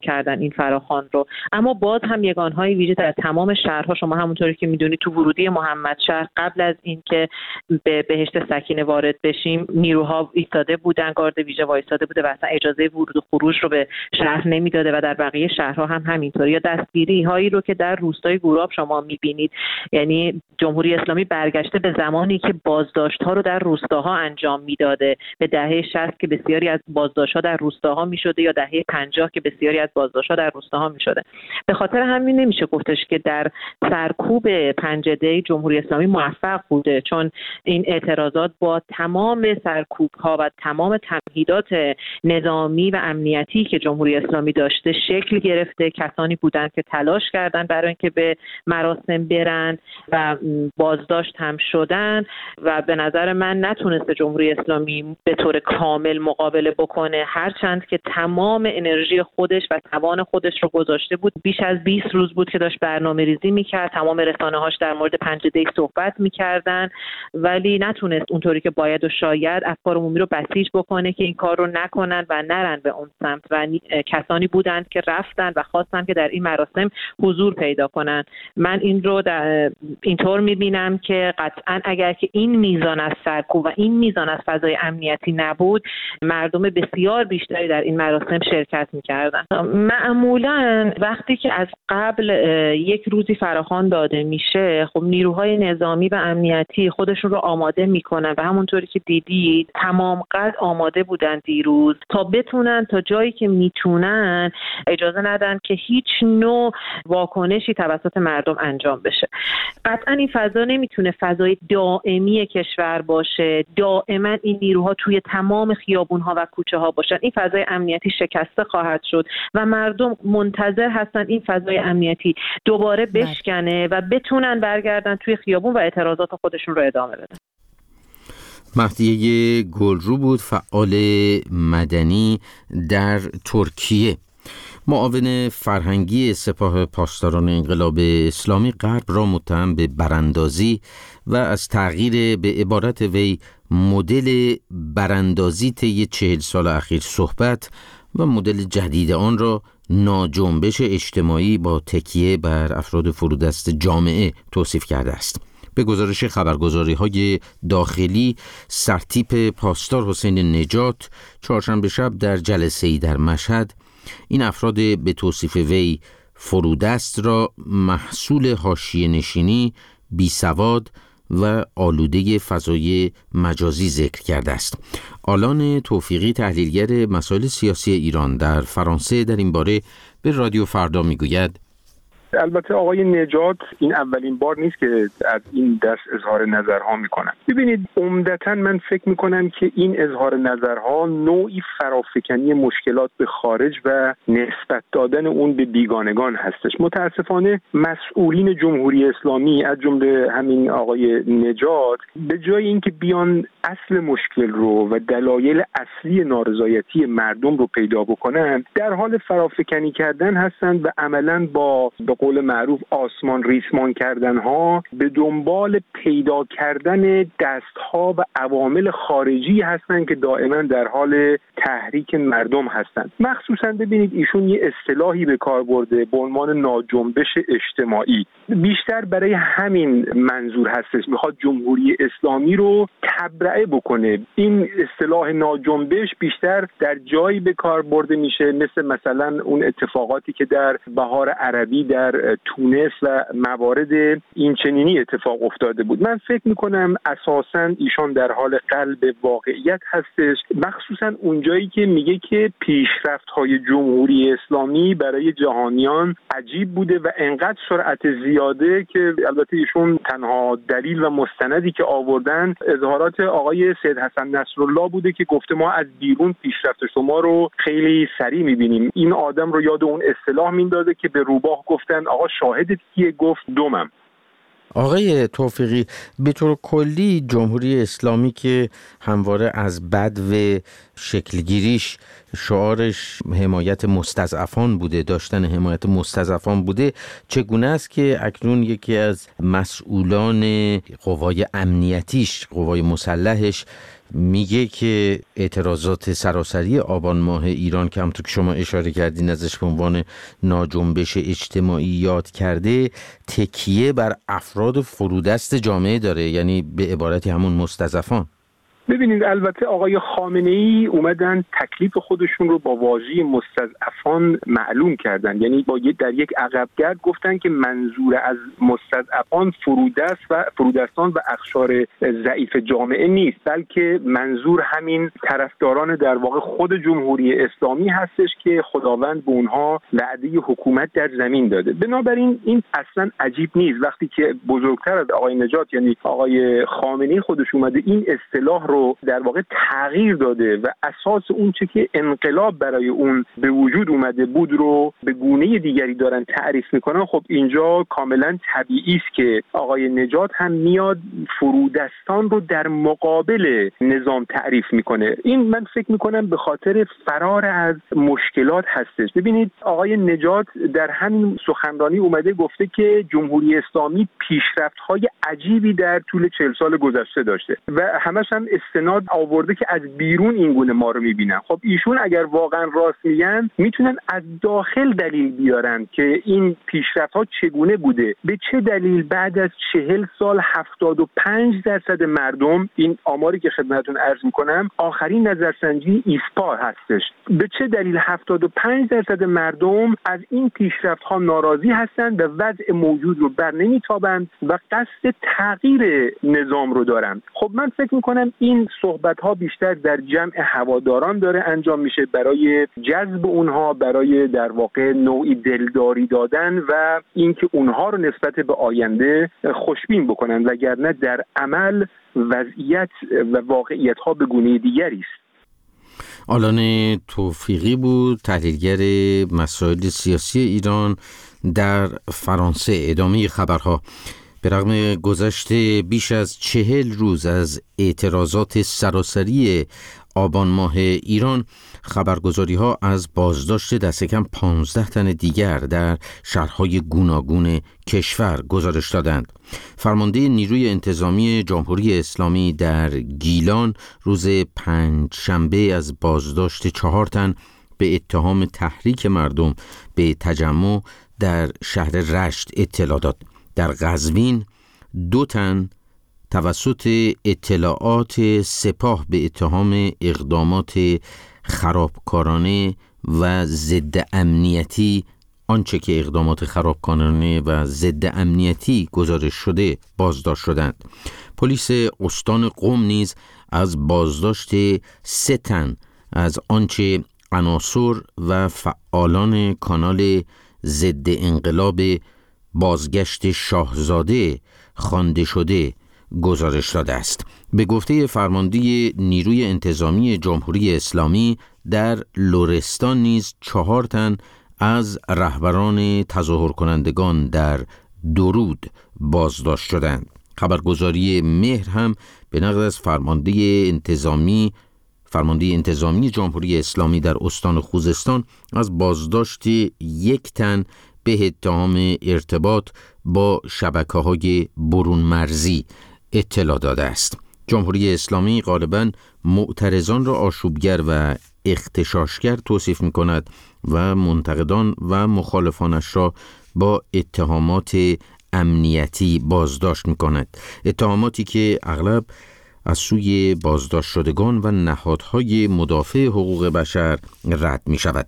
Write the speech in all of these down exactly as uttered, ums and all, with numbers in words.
کردن این فراخوان رو. اما باز هم یگانهای ویژه در تمام شهرها، شما همونطوری که میدونید تو ورودی محمد شهر قبل از اینکه به بهشت سکینه وارد بشیم نیروها ایستاده بودن، گارد ویژه وایستاده بوده و اصلا اجازه ورود و خروج رو به شهر نمیداده و در بقیه شهرها هم همینطوری. یا دستگیری هایی رو که در روستای گوراب شما میبینید، یعنی جمهوری اسلامی برگشته به زمانی که بازداشت ها رو در روستاها انجام میداده، به دهه شصت که بسیاری از بازداشت ها در روستاها میشده یا دهه پنجاه که بسیاری از بازداشت ها در روستاها میشده. به خاطر همین نمیشه گفتش که در سرکوب پنجده جمهوری اسلامی موفق بوده، چون این اعتراضات با تمام سرکوب ها و تمام تمهیدات نظامی و امنیتی که جمهوری اسلامی داشته شکل گرفته. کسانی بودن که تلاش کردن برای اینکه به مراسم برن و بازداشت هم شدن و به نظر من نتونسته جمهوری اسلامی به طور کامل مقابله بکنه، هرچند که تمام انرژی خودش و توان خودش رو گذاشته بود. بیش از بیست روز بود که داشت برنامه ریزی میکرد، تمام رسانه‌هاش در مورد پنجده صحبت میکردن، ولی نتونست اونطوری که باید و شاید افکار عمومی رو بسیج بکنه که این کار رو نکنن و نرن به اون سمت. و کسانی بودند که رفتن و خواستن که در این مراسم حضور پیدا کنن. من این رو در اینطور میبینم که قطعا اگر که این میزان از سرکوب و این میزان از فضای امنیتی نبود، مردم بسیار بیشتری در این مراسم شرکت میکردن. معمولا وقتی که از قبل یک روزی فراخوان داده میشه، خب نیروهای نظامی و امنیتی خودشون رو آماده میکنن و همونطوری که دیدید تمام قد آماده بودن دیروز تا بتونن تا جایی که میتونن اجازه ندن که هیچ نوع واکنشی توسط مردم انجام بشه. قطعا این فضا نمیتونه فضای دائمی کشور باشه، دائما این نیروها توی تمام خیابونها و کوچه ها باشن. این فضای امنیتی شکسته خواهد شد و مردم منتظر هستن این فضای امنیتی دوباره بشکنه و بتونن برگردن توی خیابون و اعتراضات خودشون رو ادامه بدن. مهدیه گلرو بود، فعال مدنی در ترکیه. معاون فرهنگی سپاه پاسداران انقلاب اسلامی غرب را متهم به براندازی و از تغییر به عبارت وی مدل براندازی طی چهل سال اخیر صحبت و مدل جدید آن را ناجنبش اجتماعی با تکیه بر افراد فرودست جامعه توصیف کرده است. به گزارش خبرگزاری‌های داخلی، سرتیپ پاسدار حسین نجات چهارشنبه شب در جلسه‌ای در مشهد این افراد به توصیف وی فرودست را محصول حاشیه نشینی، بیسواد و آلوده فضای مجازی ذکر کرده است. آلان توفیقی، تحلیلگر مسائل سیاسی ایران در فرانسه، در این باره به رادیو فردا میگوید: البته آقای نجات این اولین بار نیست که از این دست اظهار نظرها میکنن. ببینید، عمدتاً من فکر میکنم که این اظهار نظرها نوعی فرافکنی مشکلات به خارج و نسبت دادن اون به بیگانگان هستش. متاسفانه مسئولین جمهوری اسلامی از جمله همین آقای نجات به جای اینکه بیان اصل مشکل رو و دلایل اصلی نارضایتی مردم رو پیدا بکنن، در حال فرافکنی کردن هستند و عملاً با به قول معروف آسمان ریسمان کردن ها به دنبال پیدا کردن دست ها و عوامل خارجی هستند که دائما در حال تحریک مردم هستند. مخصوصا ببینید ایشون یه اصطلاحی به کار برده به عنوان ناجنبش اجتماعی، بیشتر برای همین منظور هستش، میخواد جمهوری اسلامی رو تبرئه بکنه. این اصطلاح ناجنبش بیشتر در جایی به کار برده میشه مثل مثلا اون اتفاقاتی که در بهار عربی در تونس و موارد این چنینی اتفاق افتاده بود. من فکر میکنم اساساً ایشان در حال قلب واقعیت هستش، مخصوصاً اونجایی که میگه که پیشرفت‌های جمهوری اسلامی برای جهانیان عجیب بوده و انقدر سرعت زیاده که البته ایشون تنها دلیل و مستندی که آوردن اظهارات آقای سید حسن نصرالله بوده که گفته ما از بیرون پیشرفت شما رو خیلی سریع میبینیم. این آدم رو یاد اون اصطلاح میندازه که به روباه گفتن آقا شاهدت کیه؟ گفت دومم. آقای توفیقی، به طور کلی جمهوری اسلامی که همواره از بدو شکلگیریش شعارش حمایت مستضعفان بوده، داشتن حمایت مستضعفان بوده، چگونه است که اکنون یکی از مسئولان قوای امنیتیش، قوای مسلحش میگه که اعتراضات سراسری آبان ماه ایران که همونطور که شما اشاره کردین ازش به عنوان ناجنبش اجتماعی یاد کرده، تکیه بر افراد فرودست جامعه داره، یعنی به عبارتی همون مستضعفان. ببینید البته آقای خامنه‌ای اومدن تکلیف خودشون رو با واژه مستضعفان معلوم کردن، یعنی با در یک عقبگرد گفتن که منظور از مستضعفان فرودست و فرودستان و اقشار ضعیف جامعه نیست، بلکه منظور همین طرفداران در واقع خود جمهوری اسلامی هستش که خداوند به اونها وعده حکومت در زمین داده. بنابراین این اصلا عجیب نیست وقتی که بزرگتر از آقای نجات یعنی آقای خامنه‌ای خودش اومده این اصطلاح رو در واقع تغییر داده و اساس اون چه که انقلاب برای اون به وجود اومده بود رو به گونه دیگری دارن تعریف میکنن. خب اینجا کاملا طبیعی است که آقای نجات هم میاد فرودستان رو در مقابل نظام تعریف میکنه. این من فکر میکنم به خاطر فرار از مشکلات هستش. ببینید آقای نجات در همین سخنرانی اومده گفته که جمهوری اسلامی پیشرفت‌های عجیبی در طول چهل سال گذشته داشته و همش هم استناد آورده که از بیرون این گونه ما رو میبینن. خب ایشون اگر واقعا راست میگن میتونن از داخل دلیل بیارن که این پیشرفت ها چگونه بوده، به چه دلیل بعد از چهل سال هفتاد و پنج درصد مردم، این آماری که خدمتتون عرض میکنم آخرین نظرسنجی ایسپا هستش، به چه دلیل هفتاد و پنج درصد مردم از این پیشرفت ها ناراضی هستند و وضع موجود رو بر نمیتابند و قصد تغییر نظام رو دارن. خب من فکر میکنم این صحبت ها بیشتر در جمع هواداران داره انجام میشه برای جذب اونها، برای در واقع نوعی دلداری دادن و اینکه اونها رو نسبت به آینده خوشبین بکنن، وگرنه در عمل وضعیت و واقعیت ها به گونه دیگری است. آلان توفیقی بود، تحلیلگر مسائل سیاسی ایران در فرانسه. ادامه خبرها. به رغم گذشت بیش از چهل روز از اعتراضات سراسری آبان ماه ایران، خبرگزاری ها از بازداشت دست کم پانزده تن دیگر در شهرهای گوناگون کشور گزارش دادند. فرمانده نیروی انتظامی جمهوری اسلامی در گیلان روز پنجشنبه از بازداشت چهار تن به اتهام تحریک مردم به تجمع در شهر رشت اطلاع داد. در قزوین دو تن توسط اطلاعات سپاه به اتهام اقدامات خرابکارانه و ضد امنیتی، آنچه که اقدامات خرابکارانه و ضد امنیتی گزارش شده، بازداشت شدند. پلیس استان قم نیز از بازداشت سه تن از آنچه عناصر و فعالان کانال ضد انقلاب بازگشت شاهزاده خوانده شده گزارش داده است. به گفته فرمانده نیروی انتظامی جمهوری اسلامی، در لرستان نیز چهار تن از رهبران تظاهر کنندگان در درود بازداشت شدند. خبرگزاری مهر هم به نقل از فرمانده انتظامی فرمانده انتظامی جمهوری اسلامی در استان خوزستان از بازداشت یک تن به اتهام ارتباط با شبکه‌های برون مرزی اطلاع داده است. جمهوری اسلامی غالباً معترضان را آشوبگر و اغتشاشگر توصیف می‌کند و منتقدان و مخالفانش را با اتهامات امنیتی بازداشت می‌کند. اتهاماتی که اغلب از سوی بازداشت شدگان و نهادهای مدافع حقوق بشر رد می‌شود.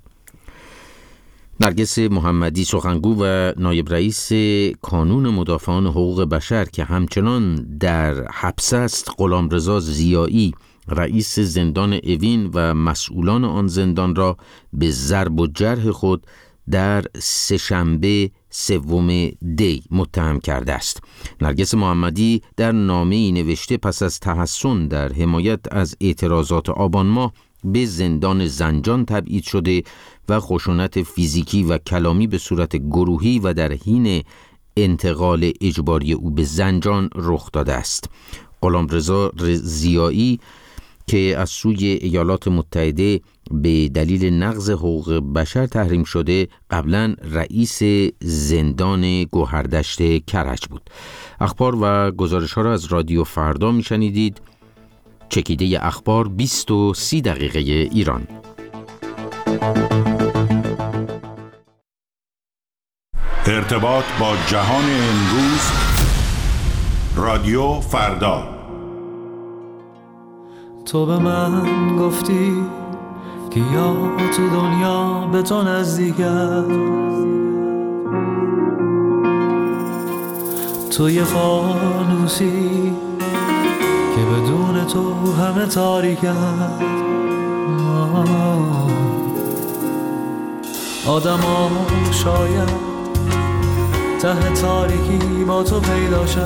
نرگس محمدی سخنگو و نایب رئیس کانون مدافعان حقوق بشر که همچنان در حبس است، غلامرضا ضیایی رئیس زندان اوین و مسئولان آن زندان را به ضرب و جرح خود در سه‌شنبه سوم دی متهم کرده است. نرگس محمدی در نامه‌ای نوشته پس از تحصن در حمایت از اعتراضات آبان ماه به زندان زنجان تبعید شده و خشونت فیزیکی و کلامی به صورت گروهی و در حین انتقال اجباری او به زنجان رخ داده است. غلامرضا ضیایی که از سوی ایالات متحده به دلیل نقض حقوق بشر تحریم شده، قبلا رئیس زندان گوهردشت کرج بود. اخبار و گزارش ها را از رادیو فردا میشنیدید. چکیده اخبار بیست و سی دقیقه ایران. ارتباط با جهان امروز، رادیو فردا. تو به من گفتی که یا تو دنیا به تو نزدیکم، تو یه فانوسی که بدون تو همه تاریکم. آدم ها شاید ته تاریکی با تو پیدا شد،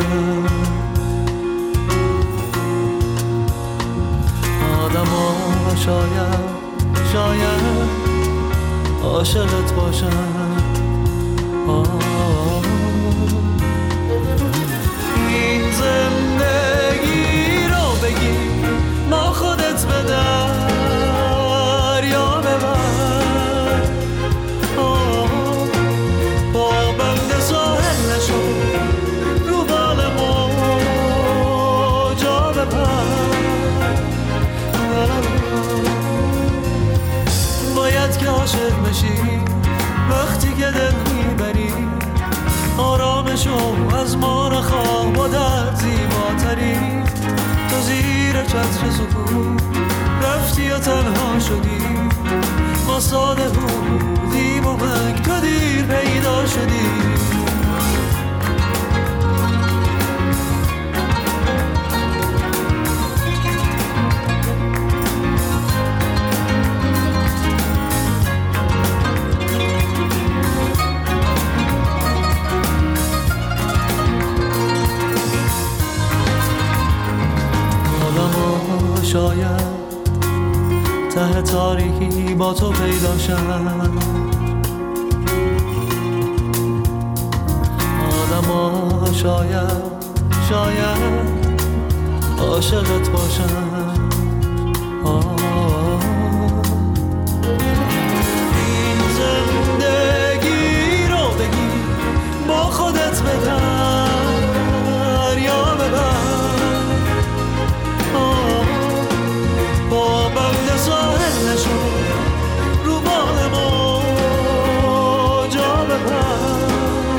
آدم ها شاید شاید عاشقت باشن. این زندگی رو بگی ما خودت به دریا ببر، با بند ساحل نشو رو بال موجا ببر. باید که عاشق بشی وقتی که دل میبری، آرامشو از ما نخواه با در زیباتری. تو زیر چتر سکون رفتی و تنها شدی، ما ساده بودیم و من تو دیر پیدا شدی. شاید ته تاریکی با تو پیدا شد، آدم ها شاید شاید عاشقت باشن. این زندگی رو بگی با خودت به دریا ببر، با بند ساحل نشو رو بال موجا ببر.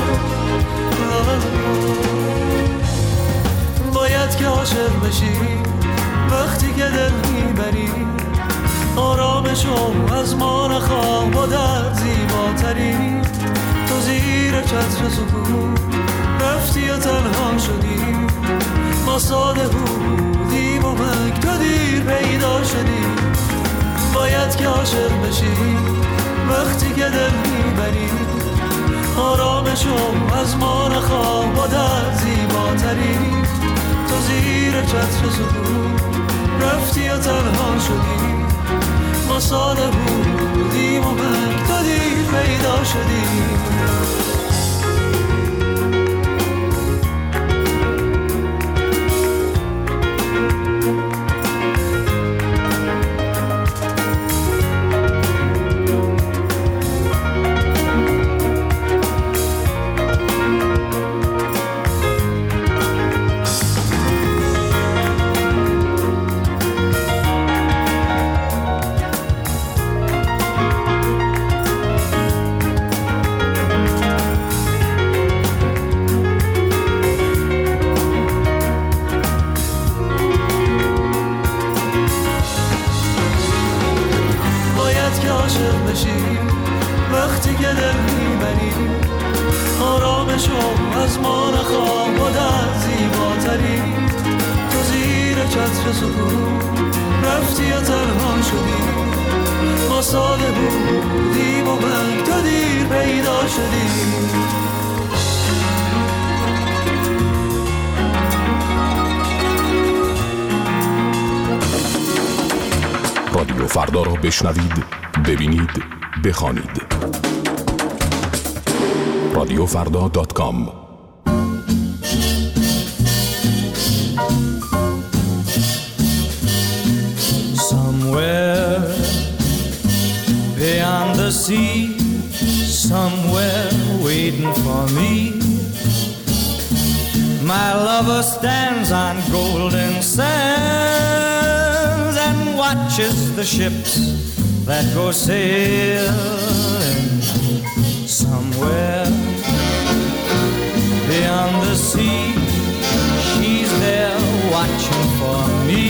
باید که عاشق بشی وقتی که دل میبری، آرامشو از ما نخواه با در زیباتری. تو زیر چتر سکون رفتی و تنها شدی، ما ساده بودیم و من تو دیر پیدا شدی. باید که عاشق بشی وقتی که دل میبری، آرامشو از ما نخواه با در زیباتری. تو زیر چتر سکون رفتی و تنها شدی، ما ساده بودیم و من تو دیر پیدا شدی. وقتی که دل میبری، آرامشو از ما نخواه با در زیباتری. تو زیر چتر سکون رفتی و تنها شدی، ما ساده بودیم و من تو دیر پیدا شدی. رادیو فردا را بشنوید، ببینید، بخوانید. رادیو فردا دات کام. Somewhere beyond the sea, somewhere waiting for me, my lover stands on golden sand. watches the ships that go sailing somewhere beyond the sea. She's there watching for me.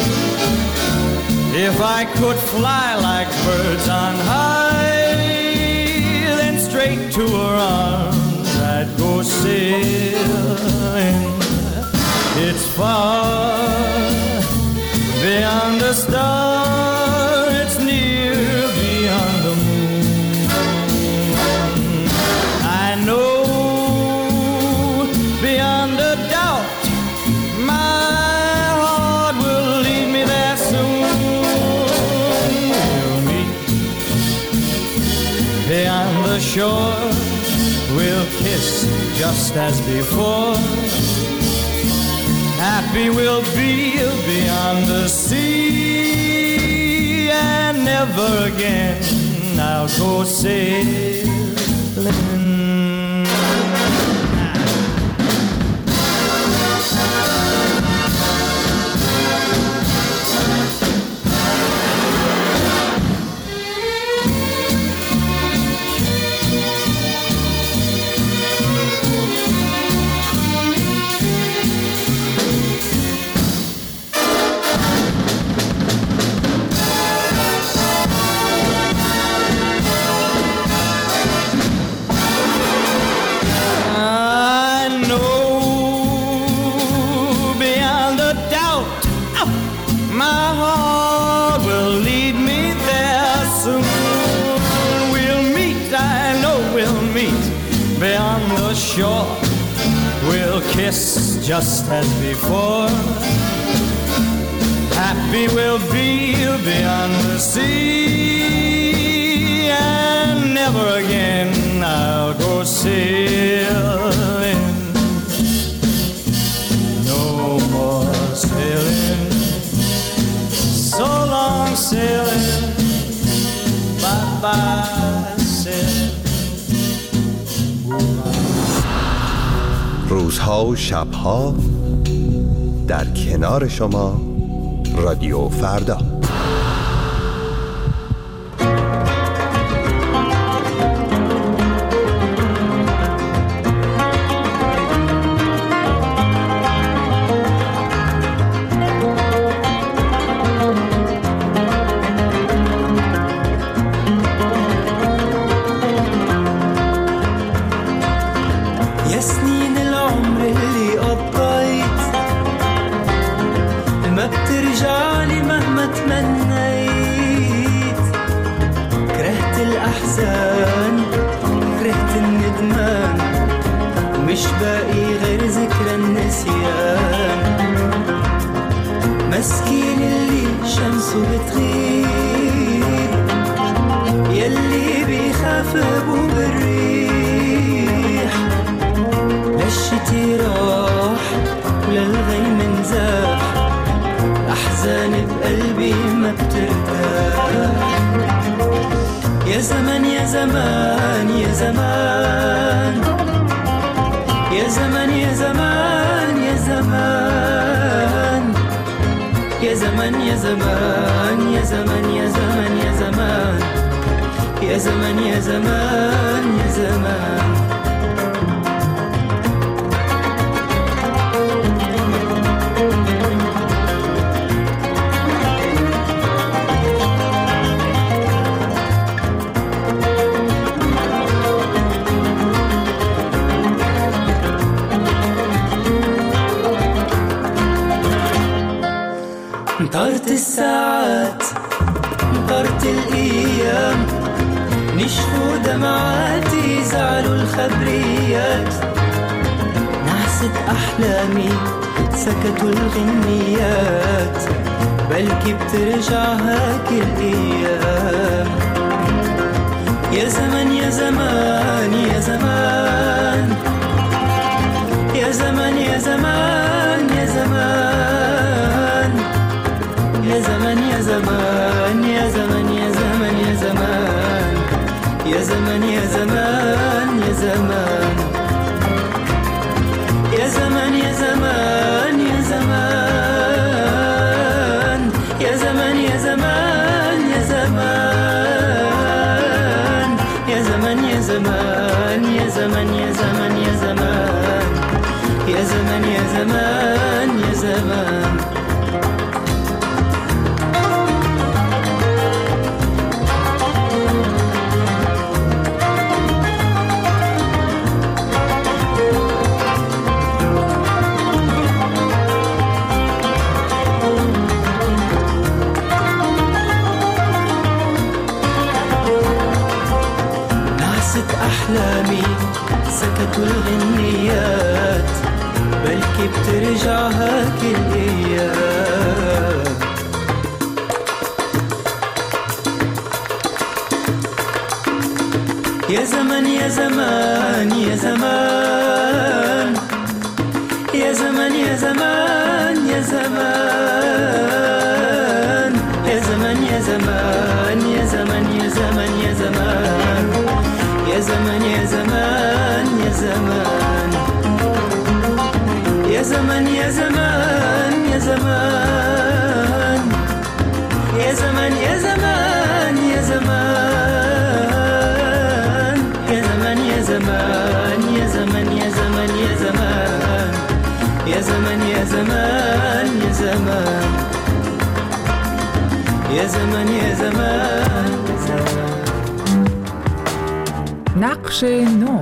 If I could fly like birds on high, then straight to her arms I'd go sailing. It's far beyond the star, it's near beyond the moon. I know beyond a doubt my heart will lead me there soon. We'll meet beyond the shore, we'll kiss just as before. Happy we'll be beyond the sea, and never again I'll go sailing. Shore, we'll kiss just as before. Happy we'll be beyond the sea, and never again I'll go sailing. No more sailing, so long sailing, bye-bye sailing. روزها و شبها در کنار شما، رادیو فردا. طارت الساعات طارت الأيام نشفوا دمعاتي زعلوا الخبريات نحست أحلامي سكتوا الغنيات بلكي بترجع هاك الأيام يا زمن يا زمان يا زمان يا زمان يا زمان يا زمان يا زمان يا زمان يا زمان يا زمان يا زمان يا زمان يا زمان يا زمان يا زمان يا زمان يا زمان يا زمان يا زمان زمن یه زمن یه زمن یه زمن یه زمن یه زمن أحلامي سكتوا الغنيات بلكي بترجعها كل أيام يا زمن يا زمان يا زمان يا زمن يا زمان يا زمان يا زمن يا زمان يا زمن يا زمن يا زمان يا زمن يا زمان يا زمان يا زمن يا زمان يا زمان يا زمن يا زمان يا زمان يا زمن يا زمان يا زمن يا زمن يا زمان يا زمن يا زمان يا زمان يا زمن يا زمان يا زمان نقش نو.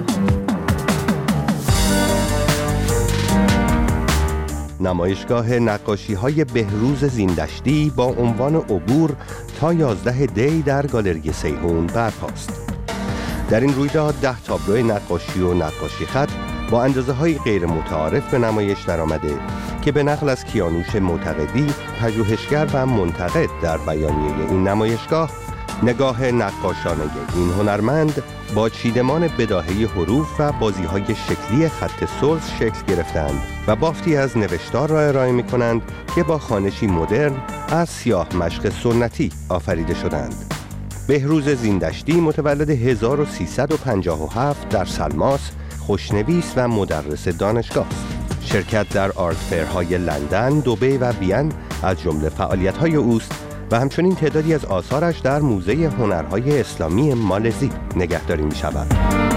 نمایشگاه نقاشی‌های بهروز زیندشتی با عنوان عبور تا یازده دی در گالری سیحون برپاست. در این رویداد ده تابلو نقاشی و نقاشی خط با اندازه‌های غیر متعارف به نمایش درآمده که به نقل از کیانوش معتقدی، پژوهشگر و منتقد در بیانیه این نمایشگاه، نگاه نقاشانه این هنرمند با چیدمان بداهه حروف و بازی‌های شکلی خط سلس شکل گرفتند و بافتی از نوشتار را ارائه می‌کنند که با خوانشی مدرن از سیاه مشق سنتی آفریده شدند. بهروز زیندشتی متولد هزار و سیصد و پنجاه و هفت در سلماس، خوشنویس و مدرس دانشگاه است. شرکت در آرت فرهای لندن، دبی و وین از جمله فعالیت‌های اوست و همچنین تعدادی از آثارش در موزه هنرهای اسلامی مالزی نگهداری می شود.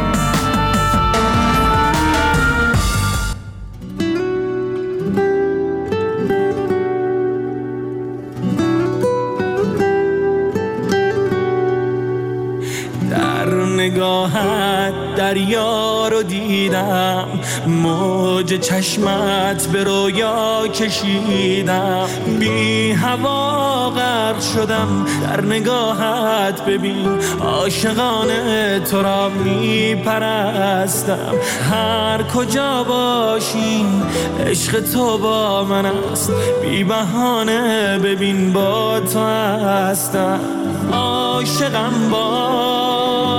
نگاهت دریا رو دیدم، موج چشمت به رویا کشیدم، بی هوا غرق شدم در نگاهت، ببین عاشقانه تو را می پرستم، هر کجا باشی عشق تو با من است، بی بهانه ببین با تو هستم، عاشقم باش.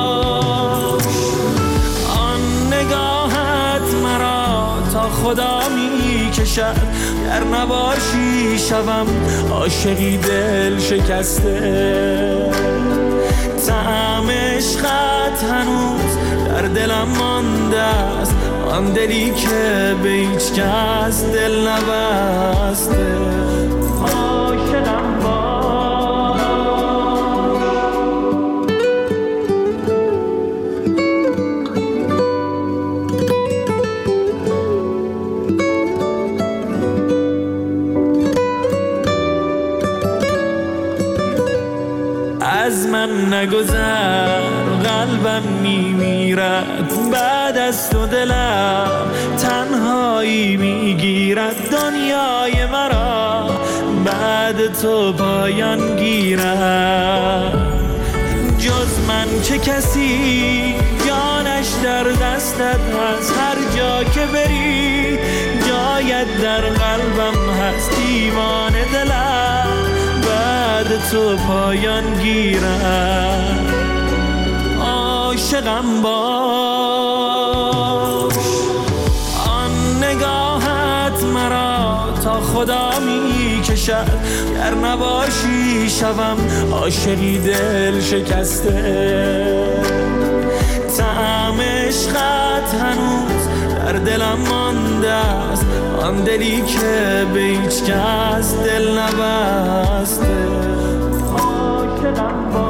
خدا می کشد گر نباشی شوم عاشقی دل شکسته، طعم عشقت هنوز در دلم مانده است، آن دلی که به هیچ کس دل نبسته، عاشقم باش. از من نگذر قلبم میمیرد، بعد از تو دلم تنهایی میگیرد، دنیای مرا بعد تو پایان گیرد، جز من چه کسی جانش در دستت هست، هر جا که بری جایت در قلبم هست، دیوان دلم بعد تو پایان گیرم، عاشقم باش. آن نگاهت مرا تا خدا می کشد گر نباشی شوم عاشقی دل شکسته، طعم عشقت هنوز در دلم مانده است، آن دلی که به هیچ کس دل نبسته، عاشقم باش.